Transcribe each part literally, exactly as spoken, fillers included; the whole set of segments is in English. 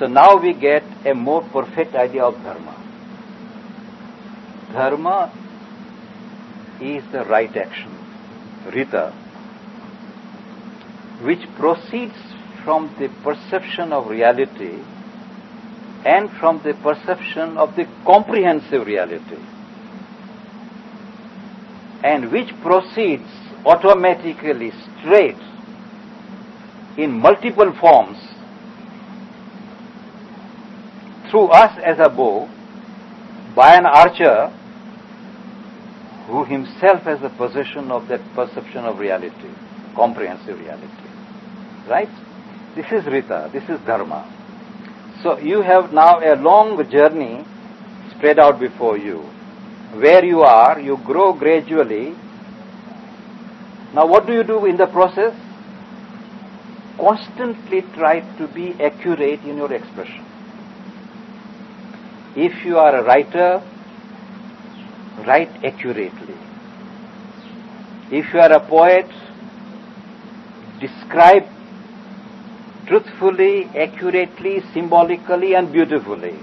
So now we get a more perfect idea of dharma. Dharma is the right action, rita, which proceeds from the perception of reality and from the perception of the comprehensive reality, and which proceeds automatically straight in multiple forms through us as a bow by an archer who himself has the possession of that perception of reality, comprehensive reality. Right? This is rita, this is dharma. So you have now a long journey spread out before you. Where you are, you grow gradually. Now what do you do in the process? Constantly try to be accurate in your expression. If you are a writer, write accurately. If you are a poet, describe truthfully, accurately, symbolically, and beautifully.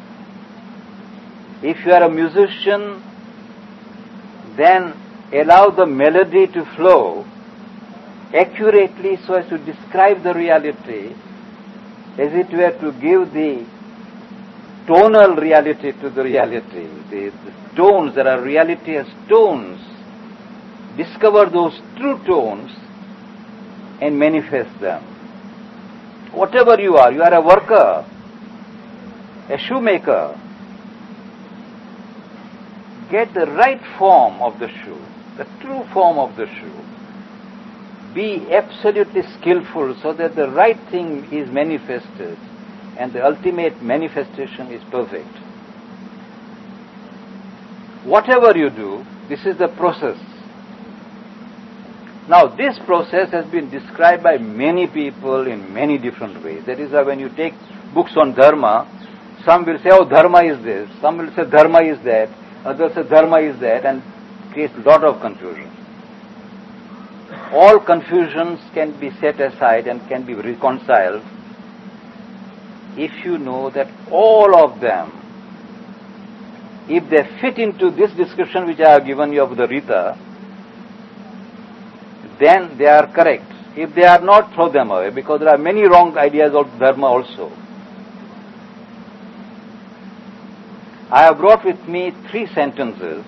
If you are a musician, then allow the melody to flow accurately so as to describe the reality, as it were to give the tonal reality to the reality. The, the tones, there are reality as tones. Discover those true tones and manifest them. Whatever you are, you are a worker, a shoemaker. Get the right form of the shoe, the true form of the shoe. Be absolutely skillful so that the right thing is manifested and the ultimate manifestation is perfect. Whatever you do, this is the process. Now, this process has been described by many people in many different ways. That is why when you take books on dharma, some will say, oh, dharma is this, some will say dharma is that, others say dharma is that, and creates a lot of confusion. All confusions can be set aside and can be reconciled if you know that all of them, if they fit into this description which I have given you of the rita, then they are correct. If they are not, throw them away, because there are many wrong ideas of dharma also. I have brought with me three sentences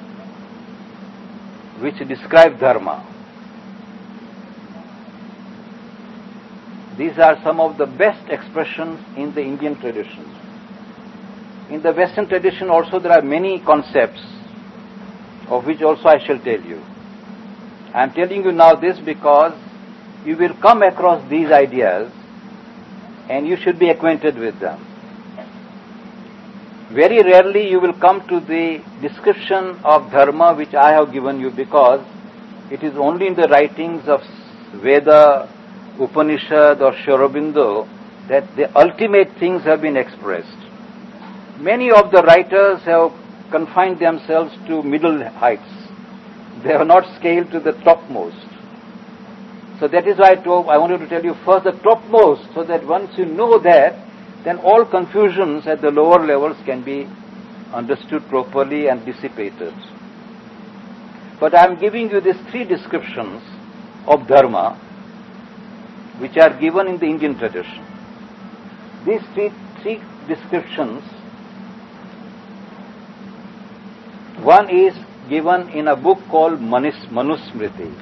which describe dharma. These are some of the best expressions in the Indian tradition. In the Western tradition also there are many concepts, of which also I shall tell you. I am telling you now this because you will come across these ideas and you should be acquainted with them. Very rarely you will come to the description of dharma which I have given you, because it is only in the writings of Veda, Upanishad or Sri Aurobindo that the ultimate things have been expressed. Many of the writers have confined themselves to middle heights. They have not scaled to the topmost. So that is why I, told, I wanted to tell you first the topmost, so that once you know that, then all confusions at the lower levels can be understood properly and dissipated. But I am giving you these three descriptions of dharma which are given in the Indian tradition. These three, three descriptions, one is given in a book called Manis, Manusmriti.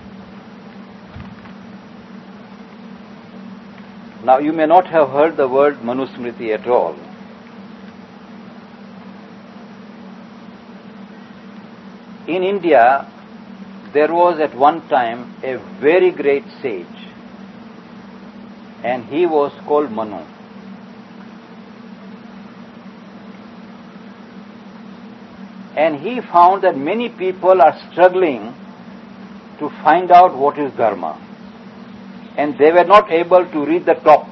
Now, you may not have heard the word Manusmriti at all. In India, there was at one time a very great sage, and he was called Manu. And he found that many people are struggling to find out what is dharma, and they were not able to read the top.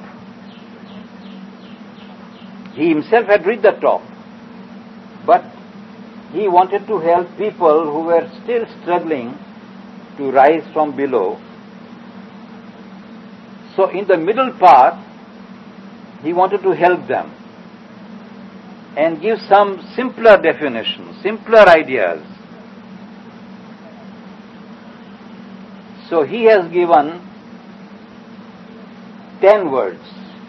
He himself had read the top, but he wanted to help people who were still struggling to rise from below. So in the middle path, he wanted to help them and give some simpler definitions, simpler ideas. So he has given ten words.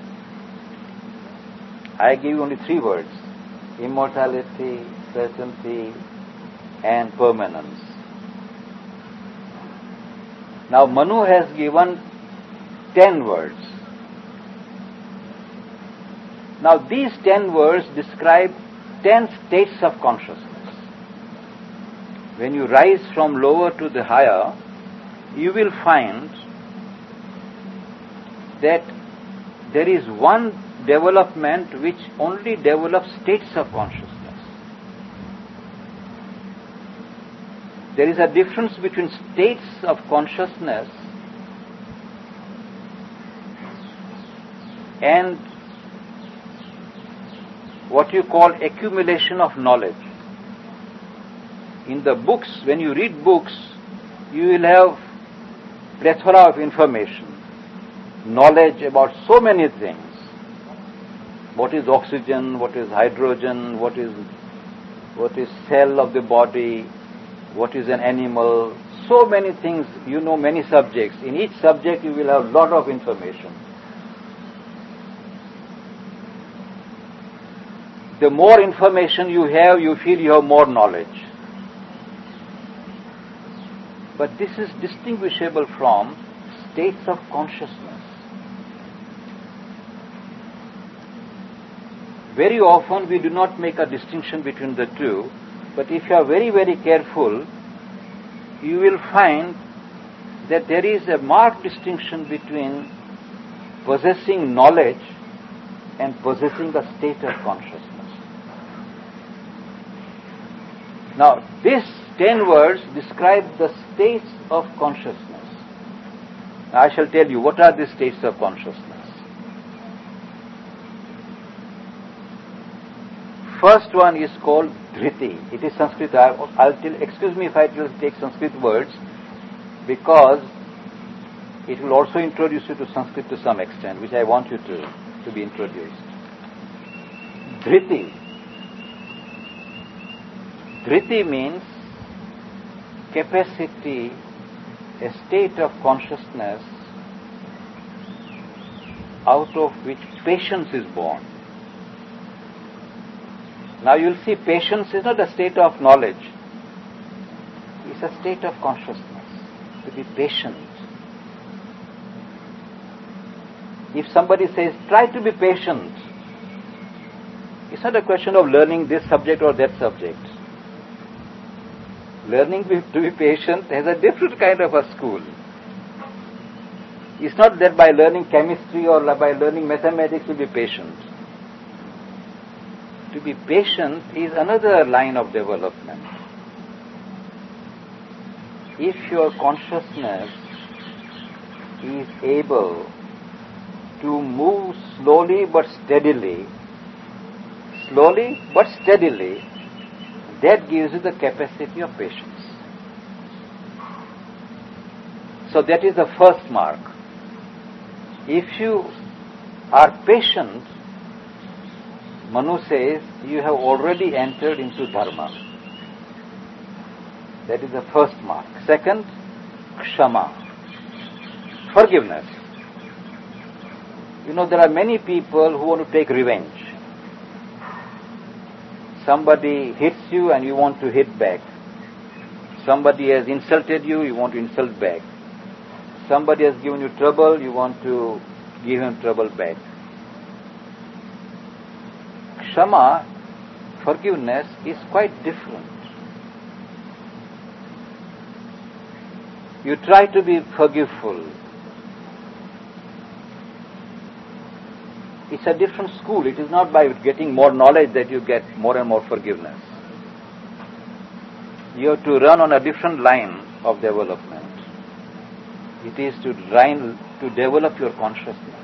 I give you only three words: immortality, certainty, and permanence. Now Manu has given ten words. Now these ten words describe ten states of consciousness. When you rise from lower to the higher, you will find that there is one development which only develops states of consciousness. There is a difference between states of consciousness and what you call accumulation of knowledge. In the books, when you read books, you will have plethora of information, knowledge about so many things. What is oxygen, what is hydrogen, what is what is cell of the body, what is an animal, so many things, you know many subjects. In each subject you will have a lot of information. The more information you have, you feel you have more knowledge. But this is distinguishable from states of consciousness. Very often we do not make a distinction between the two, but if you are very, very careful, you will find that there is a marked distinction between possessing knowledge and possessing a state of consciousness. Now, these ten words describe the states of consciousness. Now, I shall tell you what are these states of consciousness. First one is called Dhriti. It is Sanskrit. I'll tell, excuse me if I will take Sanskrit words, because it will also introduce you to Sanskrit to some extent, which I want you to, to be introduced. Dhriti. Dhriti means capacity, a state of consciousness out of which patience is born. Now you will see patience is not a state of knowledge. It's a state of consciousness, to be patient. If somebody says, try to be patient, it's not a question of learning this subject or that subject. Learning to be patient has a different kind of a school. It's not that by learning chemistry or by learning mathematics you be patient. To be patient is another line of development. If your consciousness is able to move slowly but steadily, slowly but steadily, that gives you the capacity of patience. So that is the first mark. If you are patient, Manu says, you have already entered into dharma. That is the first mark. Second, kshama, forgiveness. You know, there are many people who want to take revenge. Somebody hits you and you want to hit back. Somebody has insulted you, you want to insult back. Somebody has given you trouble, you want to give him trouble back. Kshama, forgiveness, is quite different. You try to be forgiveful. It's a different school. It is not by getting more knowledge that you get more and more forgiveness. You have to run on a different line of development. It is to run, to develop your consciousness.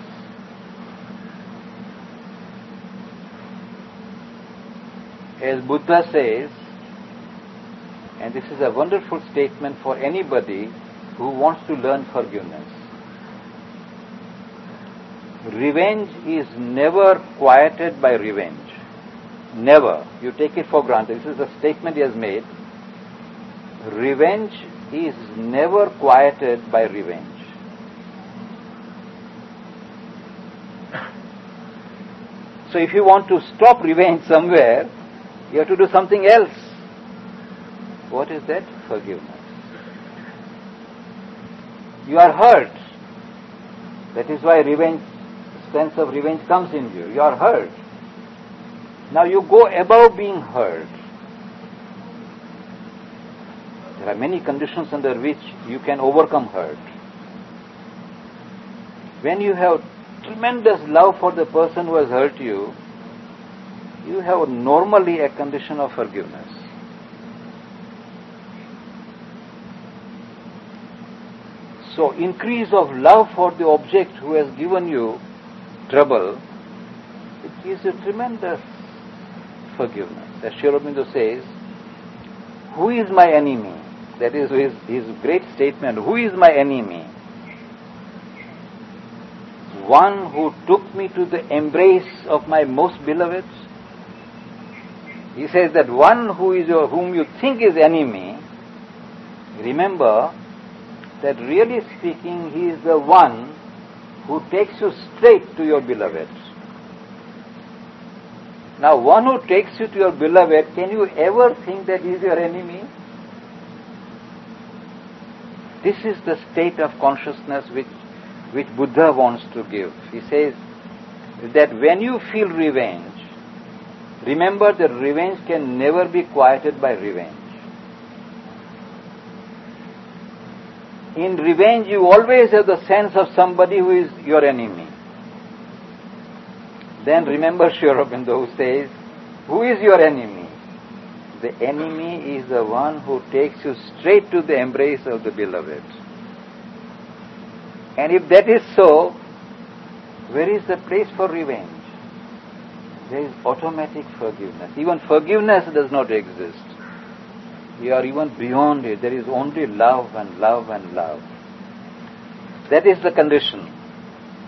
As Buddha says, and this is a wonderful statement for anybody who wants to learn forgiveness. revenge is never quieted by revenge. Never. You take it for granted. This is a statement he has made. Revenge is never quieted by revenge. So if you want to stop revenge somewhere, you have to do something else. What is that? Forgiveness. You are hurt. That is why revenge, sense of revenge comes in you. You are hurt. Now you go above being hurt. There are many conditions under which you can overcome hurt. When you have tremendous love for the person who has hurt you, you have normally a condition of forgiveness. So increase of love for the object who has given you trouble, it gives you tremendous forgiveness. As Sri Aurobindo says, who is my enemy? That is his, his great statement, who is my enemy? One who took me to the embrace of my most beloved. He says that one who is your, whom you think is enemy, remember that really speaking, he is the one who takes you straight to your beloved. Now, one who takes you to your beloved, can you ever think that he is your enemy? This is the state of consciousness which, which Buddha wants to give. He says that when you feel revenge, remember that revenge can never be quieted by revenge. In revenge, you always have the sense of somebody who is your enemy. Then remember Sri Aurobindo who says, who is your enemy? The enemy is the one who takes you straight to the embrace of the beloved. And if that is so, where is the place for revenge? There is automatic forgiveness. Even forgiveness does not exist. You are even beyond it. There is only love and love and love. That is the condition.